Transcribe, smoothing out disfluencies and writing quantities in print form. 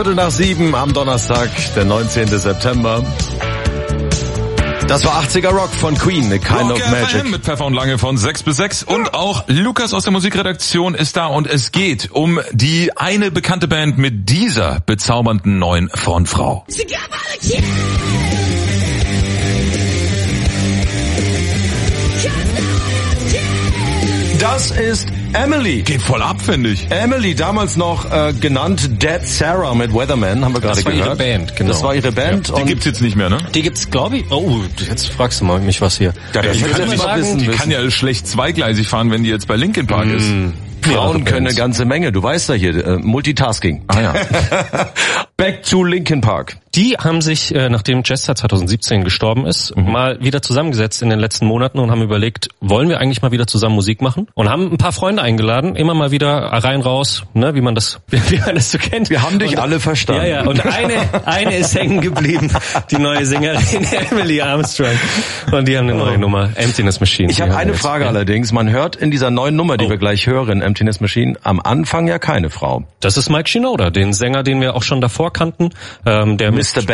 7:15 am Donnerstag, der 19. September. Das war 80er Rock von Queen, A Kind Rock of Magic. mit Pfeffer und Lange von 6 bis 6. Und auch Lukas aus der Musikredaktion ist da und es geht um die eine bekannte Band mit dieser bezaubernden neuen Frontfrau. Das ist Emily. Geht voll ab, finde ich. Emily, damals noch genannt Dead Sarah mit Weatherman, haben wir gerade gehört. Das war ihre Band, genau. Das war ihre Band. Ja, die gibt's jetzt nicht mehr, ne? Die gibt's, glaube ich. Oh, jetzt fragst du mal mich was hier. Ja, Die die kann ja schlecht zweigleisig fahren, wenn die jetzt bei Linkin Park ist. Frauen können eine ganze Menge. Du weißt ja hier, Multitasking. Ah ja. Back to Linkin Park. Die haben sich, nachdem Chester 2017 gestorben ist, mal wieder zusammengesetzt in den letzten Monaten und haben überlegt, wollen wir eigentlich mal wieder zusammen Musik machen? Und haben ein paar Freunde eingeladen, immer mal wieder rein, raus, ne, wie man das so kennt. Wir haben dich alle verstanden. Ja, und eine ist hängen geblieben, die neue Sängerin Emily Armstrong. Und die haben eine neue Nummer, Emptiness Machine. Ich habe eine Frage allerdings. Man hört in dieser neuen Nummer, die wir gleich hören, Emptiness Machine, am Anfang ja keine Frau. Das ist Mike Shinoda, den Sänger, den wir auch schon davor kannten, der Mr.